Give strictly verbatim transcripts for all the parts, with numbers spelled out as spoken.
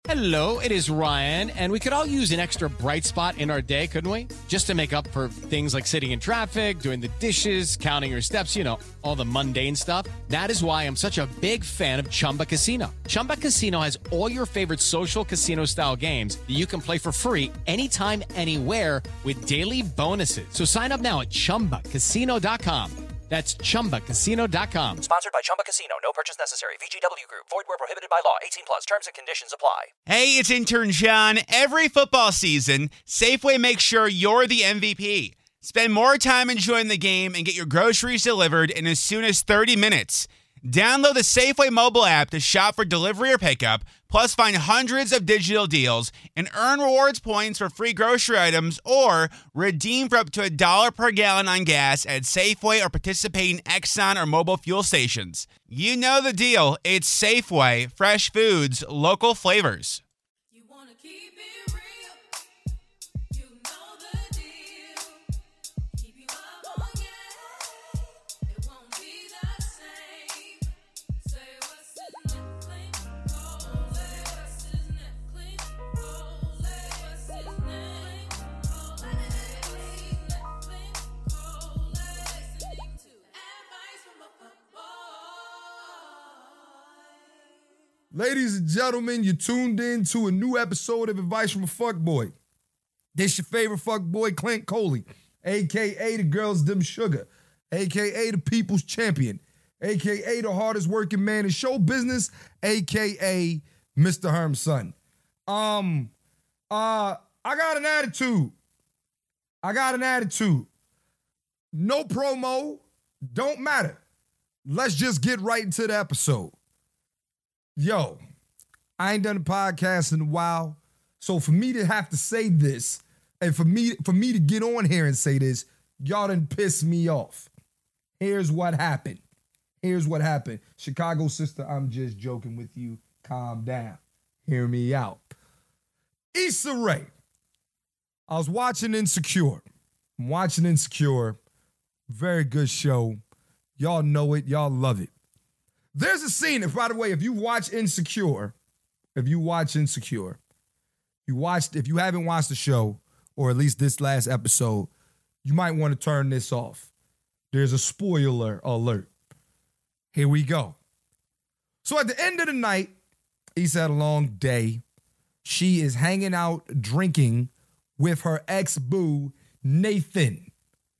Hello, it is Ryan, and we could all use an extra bright spot in our day, couldn't we? Just to make up for things like sitting in traffic, doing the dishes, counting your steps, you know, all the mundane stuff. That is why I'm such a big fan of Chumba Casino. Chumba Casino has all your favorite social casino-style games that you can play for free anytime, anywhere with daily bonuses. So sign up now at chumba casino dot com. That's chumba casino dot com. Sponsored by Chumba Casino. No purchase necessary. V G W Group. Void where prohibited by law. eighteen plus. Terms and conditions apply. Hey, it's intern John. Every football season, Safeway makes sure you're the M V P. Spend more time enjoying the game and get your groceries delivered in as soon as thirty minutes. Download the Safeway mobile app to shop for delivery or pickup, plus find hundreds of digital deals and earn rewards points for free grocery items or redeem for up to a dollar per gallon on gas at Safeway or participating Exxon or mobile fuel stations. You know the deal. It's Safeway. Fresh foods, local flavors. You wanna keep it real. You know the deal. Keep you up on game. It won't be the same. Say what's his name, clean. Oh, say what's his name, clean. Oh, say what's his name. Oh, say what's his name, clean. Oh, listening to advice from a football. Ladies and gentlemen, you tuned in to a new episode of Advice from a Fuckboy. This your favorite fuckboy, Clint Coley, a k a the girls Dim Sugar, a k a the people's champion, a k a the hardest working man in show business, a k a. Mister Herm's son. Um, uh, I got an attitude. I got an attitude. No promo, don't matter. Let's just get right into the episode. Yo, I ain't done a podcast in a while, so for me to have to say this, and for me for me to get on here and say this, y'all done piss me off. Here's what happened. Here's what happened. Chicago sister, I'm just joking with you. Calm down. Hear me out. Issa Rae. I was watching Insecure. I'm watching Insecure. Very good show. Y'all know it. Y'all love it. There's a scene, if by the way, if you watch Insecure, if you watch Insecure, you watched, if you haven't watched the show, or at least this last episode, you might want to turn this off. There's a spoiler alert. Here we go. So at the end of the night, he's had a long day. She is hanging out, drinking with her ex-boo, Nathan.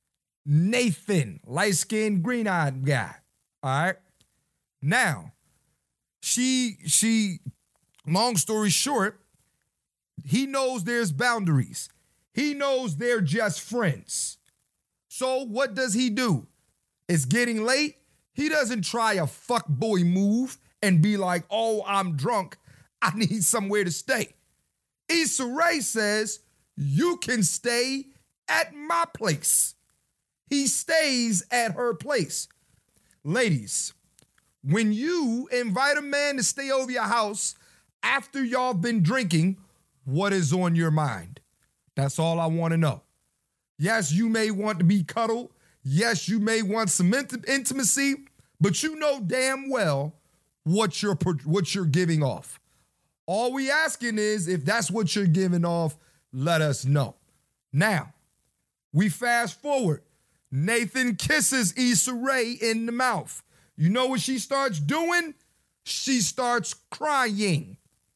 Nathan, light-skinned, green-eyed guy. All right? Now, she, she, long story short, he knows there's boundaries. He knows they're just friends. So what does he do? It's getting late. He doesn't try a fuckboy move and be like, oh, I'm drunk. I need somewhere to stay. Issa Rae says, you can stay at my place. He stays at her place. Ladies, when you invite a man to stay over your house after y'all been drinking, what is on your mind? That's all I want to know. Yes, you may want to be cuddled. Yes, you may want some int- intimacy, but you know damn well what you're, what you're giving off. All we asking is, if that's what you're giving off, let us know. Now, we fast forward. Nathan kisses Issa Rae in the mouth. You know what she starts doing? She starts crying.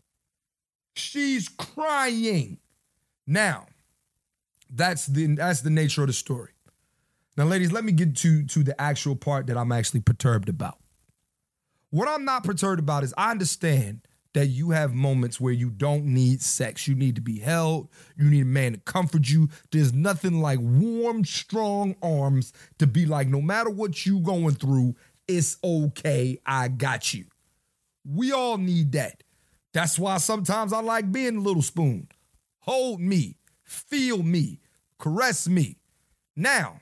She's crying. Now, that's the that's the nature of the story. Now, ladies, let me get to, to the actual part that I'm actually perturbed about. What I'm not perturbed about is I understand that you have moments where you don't need sex. You need to be held. You need a man to comfort you. There's nothing like warm, strong arms to be like, no matter what you going through, it's okay, I got you. We all need that. That's why sometimes I like being a little spoon. Hold me, feel me, caress me. Now,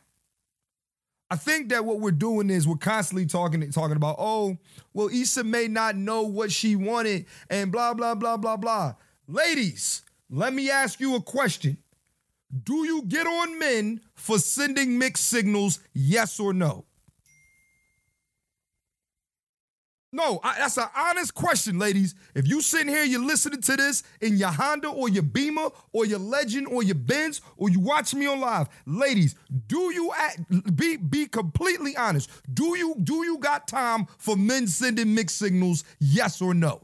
I think that what we're doing is we're constantly talking talking about, oh, well, Issa may not know what she wanted and blah, blah, blah, blah, blah. Ladies, let me ask you a question. Do you get on men for sending mixed signals, yes or no? No, I, that's an honest question, ladies. If you sitting here, you're listening to this in your Honda or your Beamer or your Legend or your Benz or you watching me on live, ladies, do you act, be be completely honest? Do you do you got time for men sending mixed signals? Yes or no?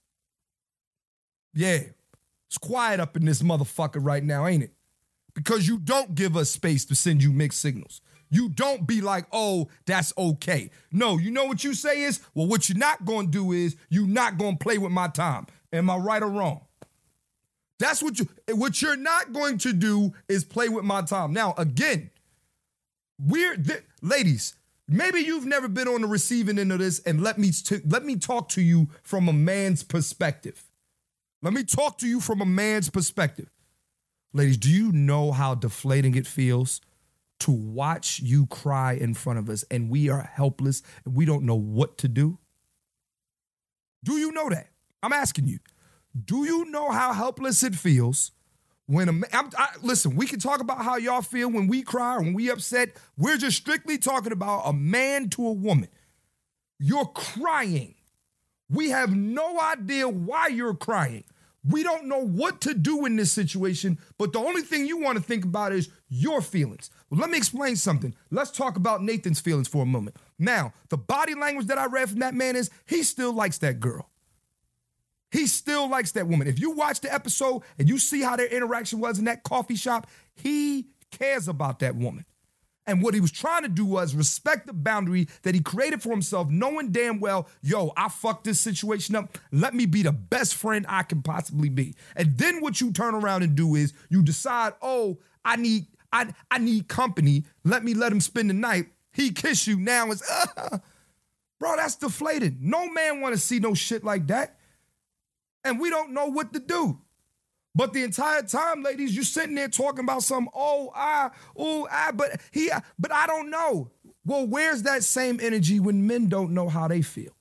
Yeah, it's quiet up in this motherfucker right now, ain't it? Because you don't give us space to send you mixed signals. You don't be like, oh, that's okay. No, you know what you say is, well, what you're not going to do is you're not going to play with my time. Am I right or wrong? That's what you, what you're not going to do is play with my time. Now, again, we're, th- ladies, maybe you've never been on the receiving end of this, and let me, t- let me talk to you from a man's perspective. Let me talk to you from a man's perspective. Ladies, do you know how deflating it feels to watch you cry in front of us and we are helpless and we don't know what to do? Do you know that? I'm asking you. Do you know how helpless it feels when a man, I'm, I, listen, we can talk about how y'all feel when we cry or when we upset. We're just strictly talking about a man to a woman. You're crying. We have no idea why you're crying. We don't know what to do in this situation, but the only thing you want to think about is your feelings. Well, let me explain something. Let's talk about Nathan's feelings for a moment. Now, the body language that I read from that man is he still likes that girl. He still likes that woman. If you watch the episode and you see how their interaction was in that coffee shop, he cares about that woman. And what he was trying to do was respect the boundary that he created for himself, knowing damn well, yo, I fucked this situation up. Let me be the best friend I can possibly be. And then what you turn around and do is you decide, oh, I need I, I need company. Let me let him spend the night. He kiss you now. It's, uh, bro, that's deflated. No man want to see no shit like that. And we don't know what to do. But the entire time, ladies, you sitting there talking about some, oh, I, oh, I, but he, but I don't know. Well, where's that same energy when men don't know how they feel?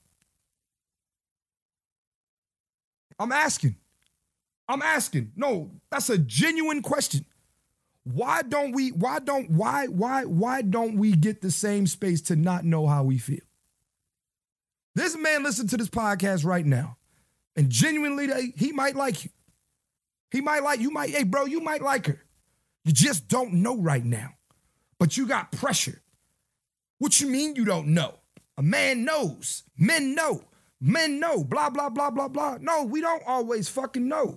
I'm asking. I'm asking. No, that's a genuine question. Why don't we, why don't, why, why, why don't we get the same space to not know how we feel? This man listen to this podcast right now, and genuinely, he might like you. He might like, you might, hey, bro, you might like her. You just don't know right now. But you got pressure. What you mean you don't know? A man knows. Men know. Men know. Blah, blah, blah, blah, blah. No, we don't always fucking know.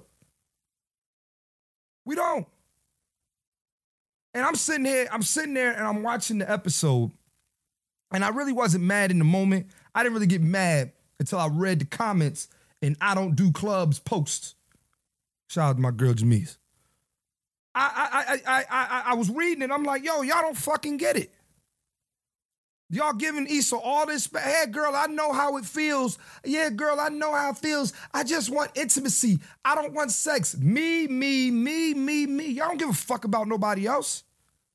We don't. And I'm sitting here, I'm sitting there and I'm watching the episode. And I really wasn't mad in the moment. I didn't really get mad until I read the comments in I Don't Do Club's posts. Shout out to my girl Jamise. I I I I I I was reading it. I'm like, yo, y'all don't fucking get it. Y'all giving Issa all this. Hey, girl, I know how it feels. Yeah, girl, I know how it feels. I just want intimacy. I don't want sex. Me, me, me, me, me. Y'all don't give a fuck about nobody else.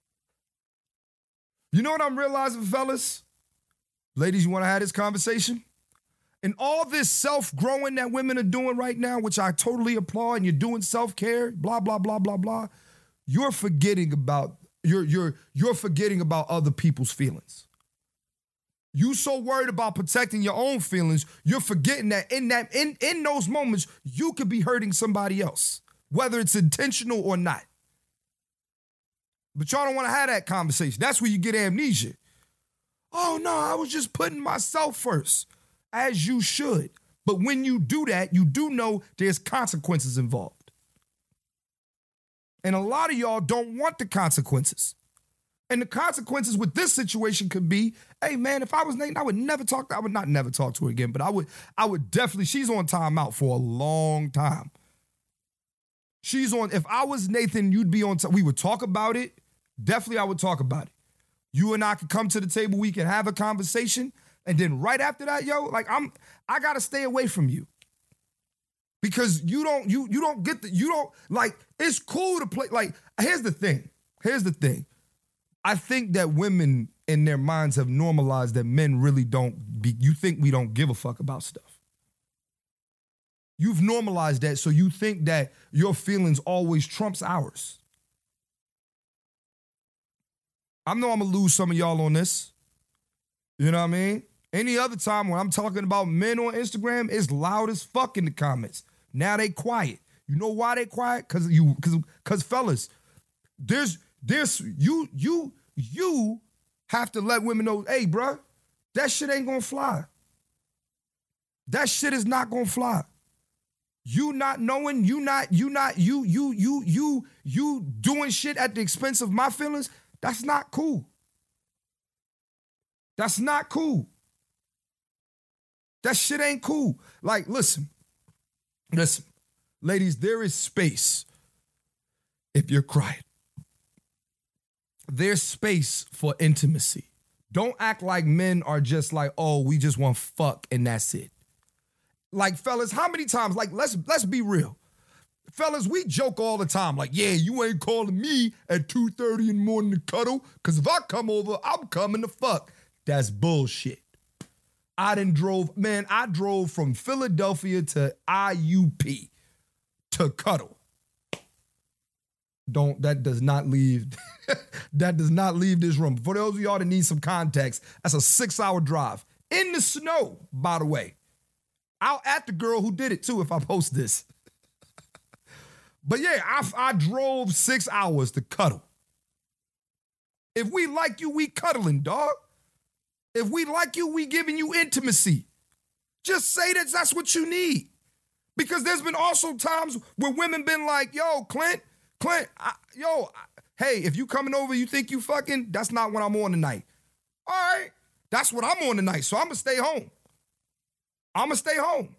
You know what I'm realizing, fellas? Ladies, you want to have this conversation? And all this self-growing that women are doing right now, which I totally applaud, and you're doing self-care, blah, blah, blah, blah, blah, you're forgetting about, you're, you're, you're forgetting about other people's feelings. You so worried about protecting your own feelings, you're forgetting that in that in, in those moments, you could be hurting somebody else, whether it's intentional or not. But y'all don't want to have that conversation. That's where you get amnesia. Oh, no, I was just putting myself first. As you should. But when you do that, you do know there's consequences involved. And a lot of y'all don't want the consequences. And the consequences with this situation could be, hey, man, if I was Nathan, I would never talk to, I would not never talk to her again, but I would, I would definitely, she's on timeout for a long time. She's on, if I was Nathan, you'd be on, t- we would talk about it. Definitely I would talk about it. You and I could come to the table, we can have a conversation. And then right after that, yo, like I'm, I gotta stay away from you. Because you don't, you, you don't get the, you don't, like, it's cool to play. Like, here's the thing. Here's the thing. I think that women in their minds have normalized that men really don't be, you think we don't give a fuck about stuff. You've normalized that, so you think that your feelings always trumps ours. I know I'm gonna lose some of y'all on this. You know what I mean? Any other time when I'm talking about men on Instagram, it's loud as fuck in the comments. Now they quiet. You know why they quiet? Cause you, cause, cause fellas, there's, there's, you, you, you have to let women know, hey, bruh, that shit ain't gonna fly. That shit is not gonna fly. You not knowing, you not, you not, you, you, you, you, you doing shit at the expense of my feelings, that's not cool. That's not cool. That shit ain't cool. Like, listen, listen, ladies, there is space if you're crying. There's space for intimacy. Don't act like men are just like, oh, we just want fuck and that's it. Like, fellas, how many times, like, let's let's be real. Fellas, we joke all the time, like, yeah, you ain't calling me at two thirty in the morning to cuddle, because if I come over, I'm coming to fuck. That's bullshit. I done drove, man, I drove from Philadelphia to I U P to cuddle. Don't, that does not leave, that does not leave this room. For those of y'all that need some context, that's a six-hour drive. In the snow, by the way. I'll at the girl who did it too if I post this. But yeah, I, I drove six hours to cuddle. If we like you, we cuddling, dog. If we like you, we giving you intimacy. Just say that that's what you need. Because there's been also times where women been like, yo, Clint, Clint, I, yo, I, hey, if you coming over, you think you fucking, that's not what I'm on tonight. All right, that's what I'm on tonight, so I'm going to stay home. I'm going to stay home.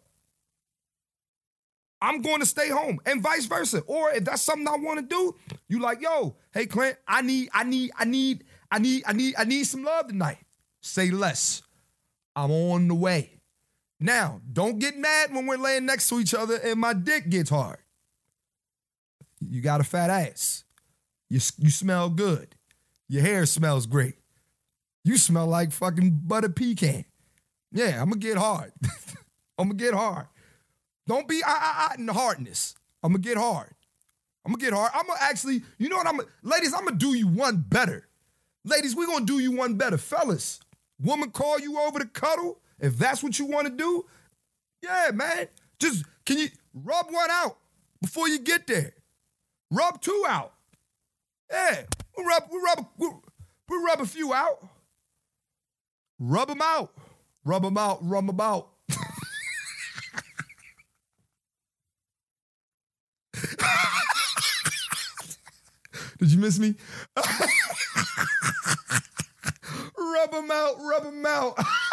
I'm going to stay home and vice versa. Or if that's something I want to do, you like, yo, hey, Clint, I need, I need, I need, I need, I need, I need some love tonight. Say less. I'm on the way. Now, don't get mad when we're laying next to each other and my dick gets hard. You got a fat ass. You, you smell good. Your hair smells great. You smell like fucking butter pecan. Yeah, I'm going to get hard. I'm going to get hard. Don't be I, I, I in the hardness. I'm going to get hard. I'm going to get hard. I'm going to actually, you know what I'm going to, ladies, I'm going to do you one better. Ladies, we're going to do you one better. Fellas, woman call you over to cuddle, if that's what you want to do, yeah, man. Just, can you rub one out before you get there? Rub two out. Yeah, we rub, we rub, we, we rub a few out. Rub them out. Rub them out, rub them out. Did you miss me? Rub them out, rub them out.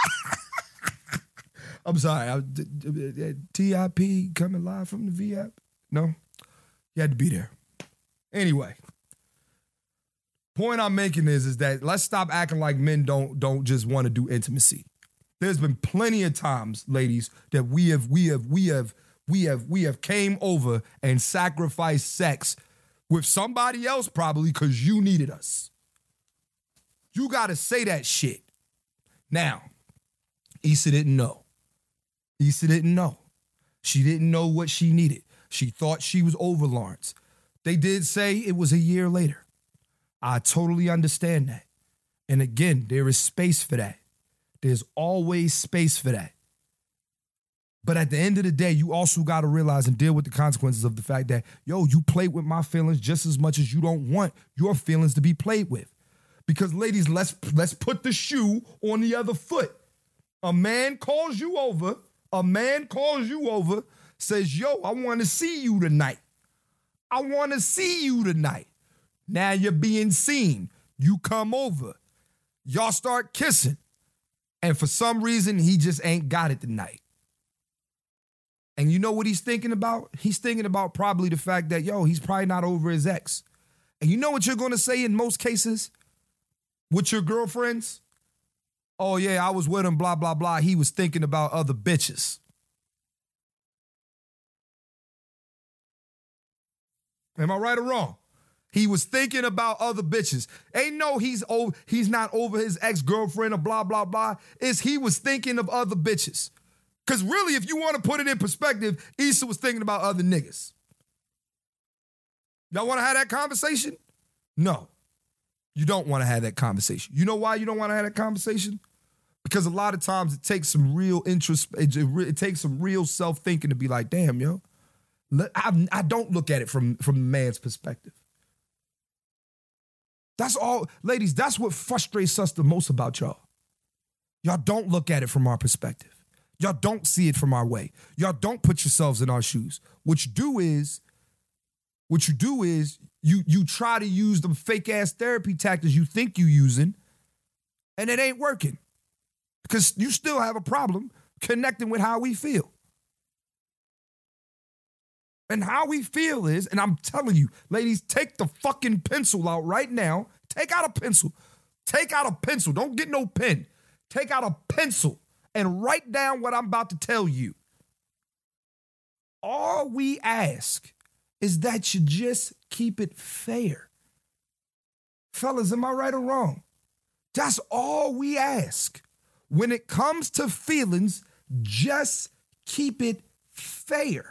I'm sorry. I, T I P coming live from the V app? No? You had to be there. Anyway. Point I'm making is, is that let's stop acting like men don't, don't just want to do intimacy. There's been plenty of times, ladies, that we have, we have, we have, we have, we have came over and sacrificed sex with somebody else probably because you needed us. You got to say that shit. Now, Issa didn't know. Issa didn't know. She didn't know what she needed. She thought she was over Lawrence. They did say it was a year later. I totally understand that. And again, there is space for that. There's always space for that. But at the end of the day, you also got to realize and deal with the consequences of the fact that, yo, you played with my feelings just as much as you don't want your feelings to be played with. Because, ladies, let's let's put the shoe on the other foot. A man calls you over, a man calls you over, says, yo, I want to see you tonight. I want to see you tonight. Now you're being seen. You come over. Y'all start kissing. And for some reason, he just ain't got it tonight. And you know what he's thinking about? He's thinking about probably the fact that, yo, he's probably not over his ex. And you know what you're going to say in most cases with your girlfriends? Oh, yeah, I was with him, blah, blah, blah. He was thinking about other bitches. Am I right or wrong? He was thinking about other bitches. Ain't no he's over, he's not over his ex-girlfriend or blah, blah, blah. It's he was thinking of other bitches. Because really, if you want to put it in perspective, Issa was thinking about other niggas. Y'all want to have that conversation? No. You don't want to have that conversation. You know why you don't want to have that conversation? Because a lot of times it takes some real interest, it, it, it takes some real self-thinking to be like, damn, yo, let- I, I don't look at it from, from the man's perspective. That's all, ladies, that's what frustrates us the most about y'all. Y'all don't look at it from our perspective. Y'all don't see it from our way. Y'all don't put yourselves in our shoes. What you do is, what you do is you you try to use the fake ass therapy tactics you think you using, and it ain't working. Because you still have a problem connecting with how we feel. And how we feel is, and I'm telling you, ladies, take the fucking pencil out right now. Take out a pencil. Take out a pencil. Don't get no pen. Take out a pencil and write down what I'm about to tell you. All we ask is that you just keep it fair. Fellas, am I right or wrong? That's all we ask. When it comes to feelings, just keep it fair.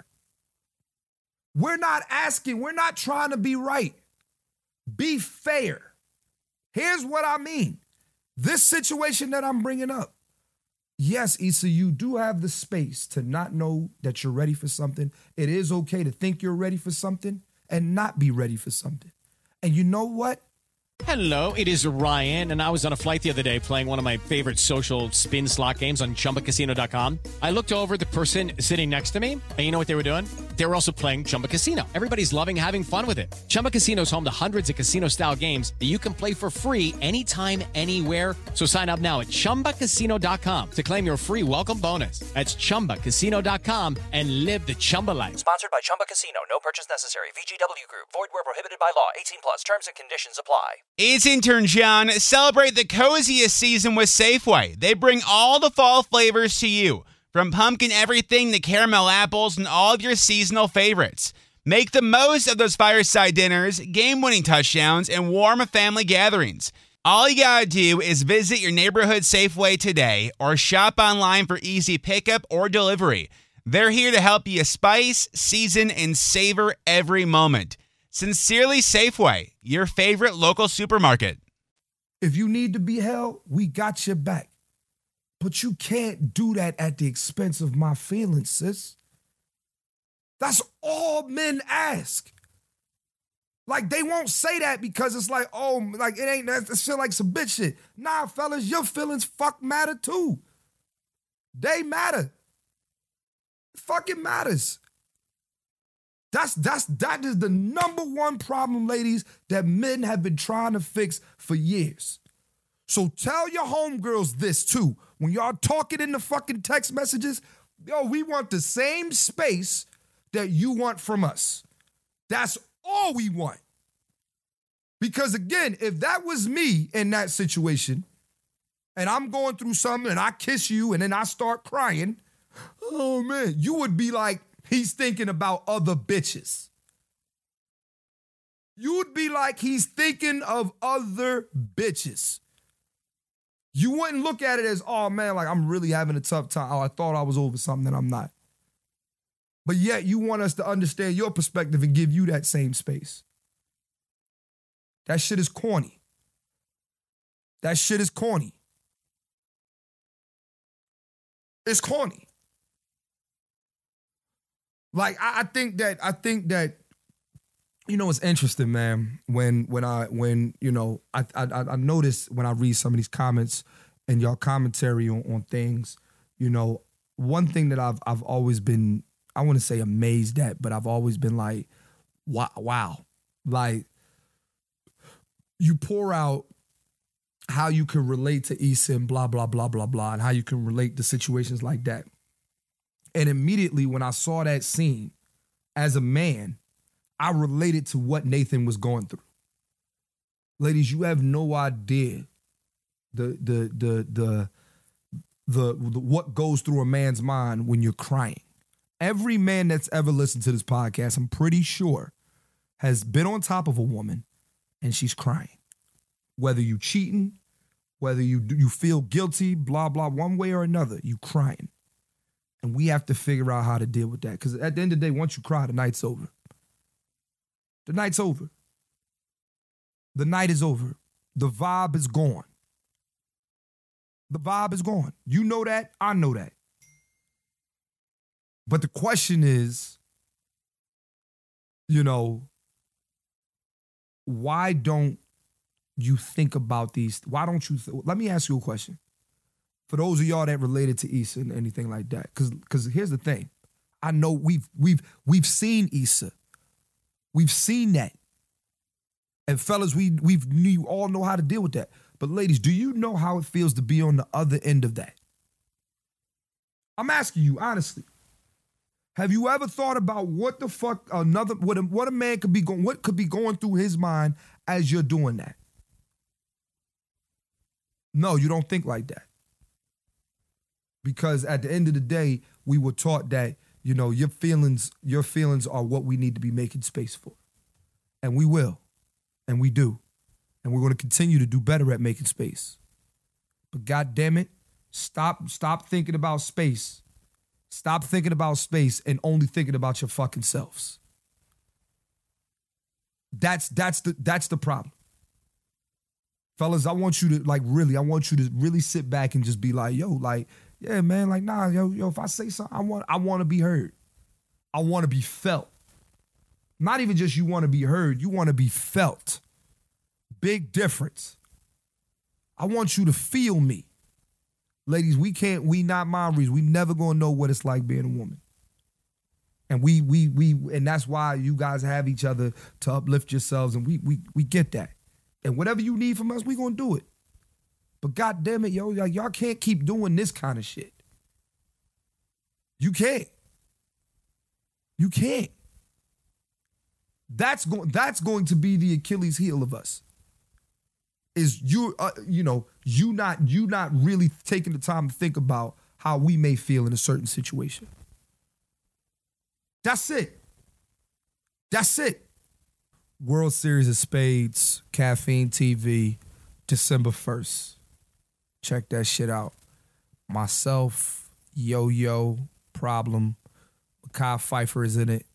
We're not asking, we're not trying to be right. Be fair. Here's what I mean. This situation that I'm bringing up, yes, Issa, you do have the space to not know that you're ready for something. It is okay to think you're ready for something and not be ready for something. And you know what? Hello, it is Ryan, and I was on a flight the other day playing one of my favorite social spin slot games on Chumba Casino dot com. I looked over at the person sitting next to me, and you know what they were doing? They were also playing Chumba Casino. Everybody's loving having fun with it. Chumba Casino is home to hundreds of casino-style games that you can play for free anytime, anywhere. So sign up now at Chumba Casino dot com to claim your free welcome bonus. That's Chumba Casino dot com and live the Chumba life. Sponsored by Chumba Casino. No purchase necessary. V G W Group. Void where prohibited by law. eighteen plus. Terms and conditions apply. It's intern John. Celebrate the coziest season with Safeway. They bring all the fall flavors to you, from pumpkin everything to caramel apples and all of your seasonal favorites. Make the most of those fireside dinners, game-winning touchdowns, and warm family gatherings. All you gotta do is visit your neighborhood Safeway today or shop online for easy pickup or delivery. They're here to help you spice, season, and savor every moment. Sincerely Safeway, your favorite local supermarket. If you need to be held, we got your back. But you can't do that at the expense of my feelings, sis. That's all men ask. Like, they won't say that because it's like, oh, like, it ain't, that shit like some bitch shit. Nah, fellas, your feelings fuck matter too. They matter. It fucking matters. That's, that's, that is the number one problem, ladies, that men have been trying to fix for years. So tell your homegirls this too. When y'all talking in the fucking text messages, yo, we want the same space that you want from us. That's all we want. Because again, if that was me in that situation, and I'm going through something and I kiss you and then I start crying, oh man, you would be like, he's thinking about other bitches. You would be like, he's thinking of other bitches. You wouldn't look at it as, oh man, like I'm really having a tough time. Oh, I thought I was over something and I'm not. But yet you want us to understand your perspective and give you that same space. That shit is corny. That shit is corny. It's corny. Like, I, I think that, I think that, you know, it's interesting, man, when, when I, when, you know, I, I, I notice when I read some of these comments and y'all commentary on, on things, you know, one thing that I've, I've always been, I want to say amazed at, but I've always been like, wow, wow. Like, you pour out how you can relate to Issa and blah, blah, blah, blah, blah, and how you can relate to situations like that. And immediately when I saw that scene, as a man, I related to what Nathan was going through. Ladies, you have no idea the the the the the, the what goes through a man's mind when you're crying. Every man that's ever listened to this podcast, I'm pretty sure, has been on top of a woman and she's crying. Whether you cheating, whether you you feel guilty, blah, blah, one way or another, you crying. And we have to figure out how to deal with that. Because at the end of the day, once you cry, the night's over. The night's over. The night is over. The vibe is gone. The vibe is gone. You know that. I know that. But the question is, you know, why don't you think about these? Why don't you? Th- Let me ask you a question. For those of y'all that related to Issa and anything like that, because because here's the thing. I know we've we've we've seen Issa. We've seen that. And fellas, we we've you all know how to deal with that. But ladies, do you know how it feels to be on the other end of that? I'm asking you honestly. Have you ever thought about what the fuck another what a, what a man could be going what could be going through his mind as you're doing that? No, you don't think like that. Because at the end of the day, we were taught that, you know, your feelings, your feelings are what we need to be making space for. And we will. And we do. And we're going to continue to do better at making space. But God damn it, stop, stop thinking about space. Stop thinking about space and only thinking about your fucking selves. That's that's the that's the problem. Fellas, I want you to like really, I want you to really sit back and just be like, yo, like, yeah, man, like, nah, yo, yo, if I say something, I want I want to be heard. I want to be felt. Not even just you want to be heard, you want to be felt. Big difference. I want you to feel me. Ladies, we can't, we not Maoris. We never gonna know what it's like being a woman. And we, we, we, and that's why you guys have each other to uplift yourselves, and we, we, we get that. And whatever you need from us, we gonna do it. But God damn it, yo, like, y'all can't keep doing this kind of shit. You can't. You can't. That's going. That's going to be the Achilles heel of us. Is you, uh, you know, you not you not really taking the time to think about how we may feel in a certain situation. That's it. That's it. World Series of Spades, Caffeine T V, December first. Check that shit out. Myself, Yo-Yo, Problem, Makai Pfeiffer is in it.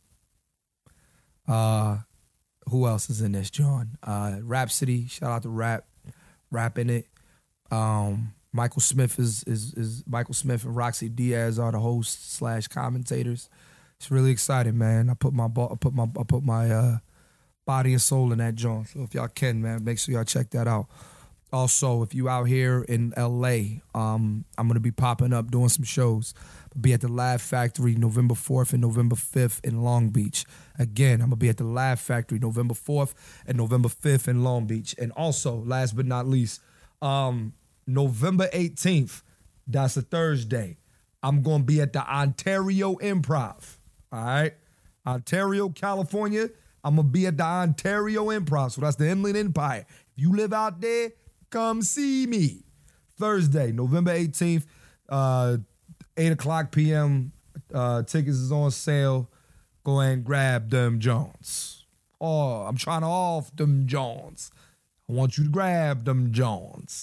Uh, who else is in this, John? Uh, Rhapsody, shout out to Rap, Rap in it. Um, Michael Smith is is is Michael Smith and Roxy Diaz are the hosts slash commentators. It's really exciting, man. I put my I put my I put my uh, body and soul in that joint. So if y'all can, man, make sure y'all check that out. Also, if you out here in L A, um, I'm gonna be popping up doing some shows. I'll be at the Laugh Factory November fourth and November fifth in Long Beach. Again, I'm gonna be at the Laugh Factory November fourth and November fifth in Long Beach. And also, last but not least, um, November eighteenth, that's a Thursday, I'm gonna be at the Ontario Improv. All right, Ontario, California. I'm gonna be at the Ontario Improv. So that's the Inland Empire. If you live out there, come see me. Thursday, November eighteenth, uh, eight o'clock p.m. Uh, tickets is on sale. Go ahead and grab them Jones. Oh, I'm trying to off them Jones. I want you to grab them Jones.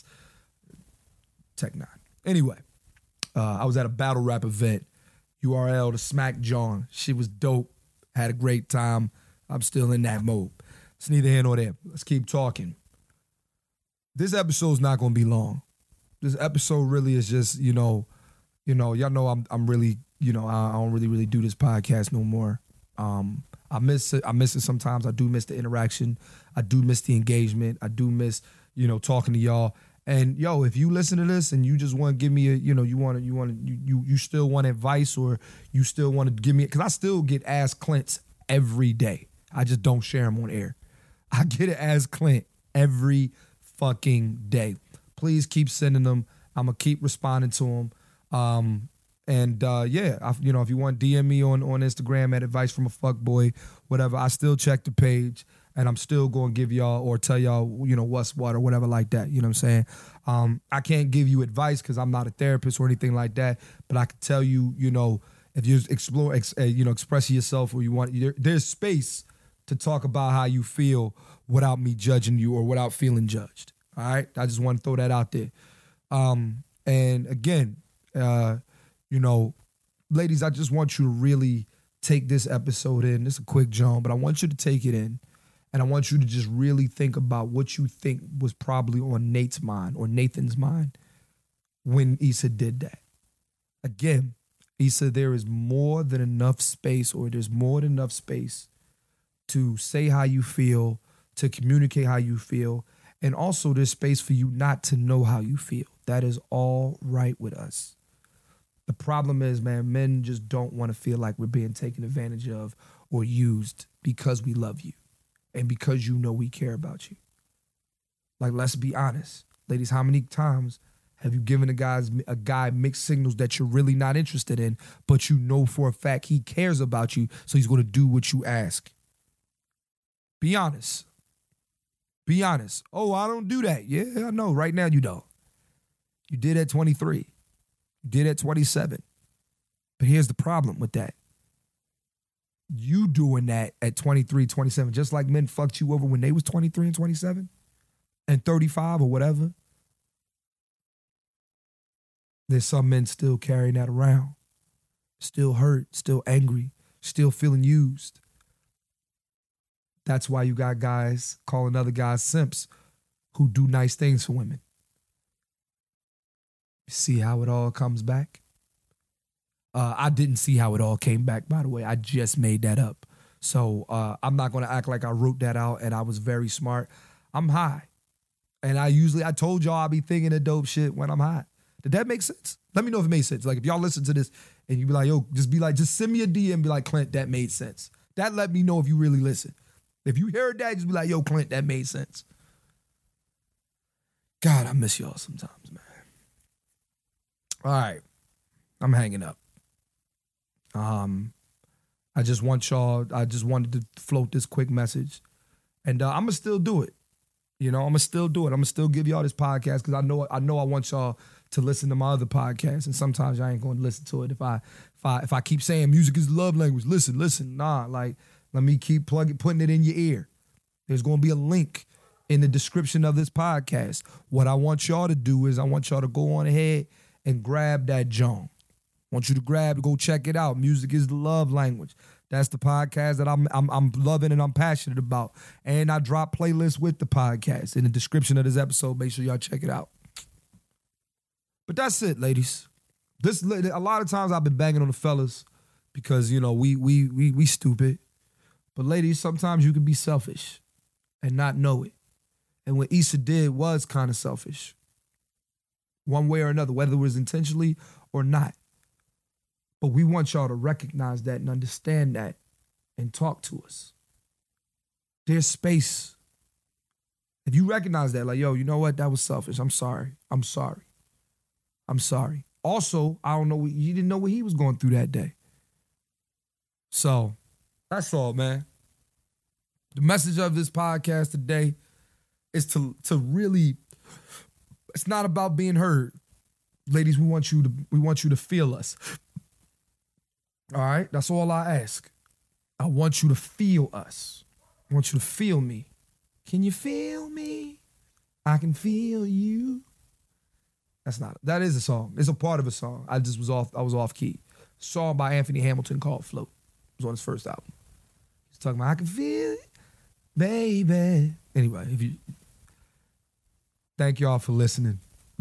Tech Nine. Anyway, uh, I was at a battle rap event. U R L to Smack John. She was dope. Had a great time. I'm still in that mode. It's neither here nor there. Let's keep talking. This episode's not gonna be long. This episode really is just, you know, you know, y'all know I'm I'm really, you know, I, I don't really, really do this podcast no more. Um, I miss it, I miss it sometimes. I do miss the interaction. I do miss the engagement. I do miss, you know, talking to y'all. And yo, if you listen to this and you just want to give me a, you know, you want to, you want to, you, you you still want advice, or you still want to give me, because I still get Ask Clint's every day. I just don't share them on air. I get it Ask Clint every fucking day. Please keep sending them. I'm gonna keep responding to them. Um, and uh, yeah, I, you know, if you want D M me on on Instagram at Advice from a Fuckboy, whatever, I still check the page. And I'm still going to give y'all or tell y'all, you know, what's what or whatever like that. You know what I'm saying? Um, I can't give you advice because I'm not a therapist or anything like that. But I can tell you, you know, if you explore, ex, uh, you know, express yourself or you want, there, there's space to talk about how you feel without me judging you or without feeling judged. All right? I just want to throw that out there. Um, and again, uh, you know, ladies, I just want you to really take this episode in. It's a quick jump, but I want you to take it in. And I want you to just really think about what you think was probably on Nate's mind or Nathan's mind when Issa did that. Again, Issa, there is more than enough space, or there's more than enough space to say how you feel, to communicate how you feel, and also there's space for you not to know how you feel. That is all right with us. The problem is, man, men just don't want to feel like we're being taken advantage of or used because we love you and because you know we care about you. Like, let's be honest. Ladies, how many times have you given a guy's a guy mixed signals that you're really not interested in, but you know for a fact he cares about you, so he's going to do what you ask? Be honest. Be honest. Oh, I don't do that. Yeah, I know. Right now you don't. You did at twenty-three. You did at twenty-seven. But here's the problem with that. You doing that at twenty-three, twenty-seven, just like men fucked you over when they was twenty-three and twenty-seven and thirty-five or whatever. There's some men still carrying that around, still hurt, still angry, still feeling used. That's why you got guys calling other guys simps who do nice things for women. See how it all comes back? Uh, I didn't see how it all came back, by the way. I just made that up. So uh, I'm not going to act like I wrote that out and I was very smart. I'm high. And I usually, I told y'all I'll be thinking of dope shit when I'm high. Did that make sense? Let me know if it made sense. Like, if y'all listen to this and you be like, yo, just be like, just send me a D M and be like, Clint, that made sense. That let me know if you really listen. If you heard that, just be like, yo, Clint, that made sense. God, I miss y'all sometimes, man. All right. I'm hanging up. Um, I just want y'all, I just wanted to float this quick message. And uh, I'm going to still do it. You know, I'm going to still do it. I'm going to still give y'all this podcast because I know I know I want y'all to listen to my other podcasts. And sometimes I ain't going to listen to it if I if I if I keep saying music is the love language. Listen, listen. Nah, like, let me keep plugging, putting it in your ear. There's going to be a link in the description of this podcast. What I want y'all to do is I want y'all to go on ahead and grab that John. I want you to grab, go check it out. Music is the love language. That's the podcast that I'm, I'm I'm loving and I'm passionate about. And I drop playlists with the podcast in the description of this episode. Make sure y'all check it out. But that's it, ladies. This a lot of times I've been banging on the fellas because, you know, we we we we stupid. But ladies, sometimes you can be selfish and not know it. And what Issa did was kind of selfish. One way or another, whether it was intentionally or not. But we want y'all to recognize that and understand that and talk to us. There's space. If you recognize that, like, yo, you know what? That was selfish. I'm sorry. I'm sorry. I'm sorry. Also, I don't know, what, you didn't know what he was going through that day. So, that's all, man. The message of this podcast today is to, to really, it's not about being heard. Ladies, we want you to, we want you to feel us. All right? That's all I ask. I want you to feel us. I want you to feel me. Can you feel me? I can feel you. That's not, that is a song. It's a part of a song. I just was off, I was off key. A song by Anthony Hamilton called Float. It was on his first album. He's talking about, I can feel it, baby. Anyway, if you, thank y'all for listening.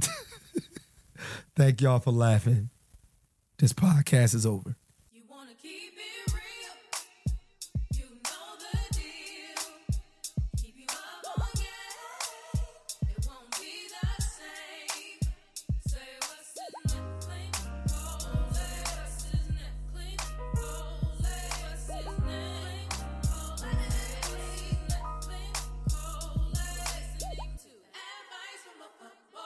Thank y'all for laughing. This podcast is over. You wanna keep it real, you know the deal. Keep you up on yeah, it won't be the same. Say what's his name, clean, oh, say what's his name, clean, oh, say what's his name, oh, say what's his name, clean, oh, listening to advice from a fuckboy.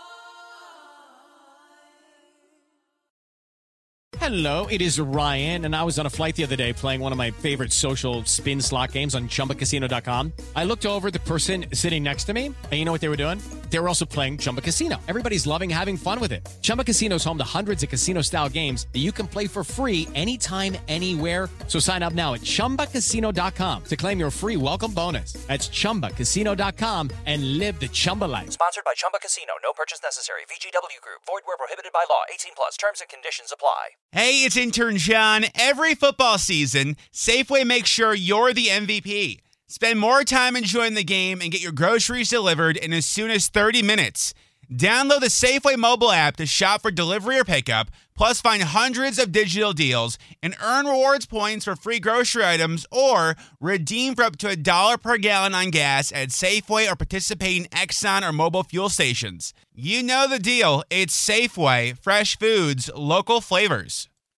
Hello, it is Ryan, and I was on a flight the other day playing one of my favorite social spin slot games on Chumba Casino dot com. I looked over at the person sitting next to me, and you know what they were doing? They were also playing Chumba Casino. Everybody's loving having fun with it. Chumba Casino is home to hundreds of casino-style games that you can play for free anytime, anywhere. So sign up now at Chumba Casino dot com to claim your free welcome bonus. That's Chumba Casino dot com and live the Chumba life. Sponsored by Chumba Casino. No purchase necessary. V G W Group. Void where prohibited by law. eighteen plus. Terms and conditions apply. Hey, it's intern John. Every football season, Safeway makes sure you're the M V P. Spend more time enjoying the game and get your groceries delivered in as soon as thirty minutes. Download the Safeway mobile app to shop for delivery or pickup, plus find hundreds of digital deals and earn rewards points for free grocery items or redeem for up to a dollar per gallon on gas at Safeway or participating Exxon or mobile fuel stations. You know the deal. It's Safeway. Fresh foods, local flavors.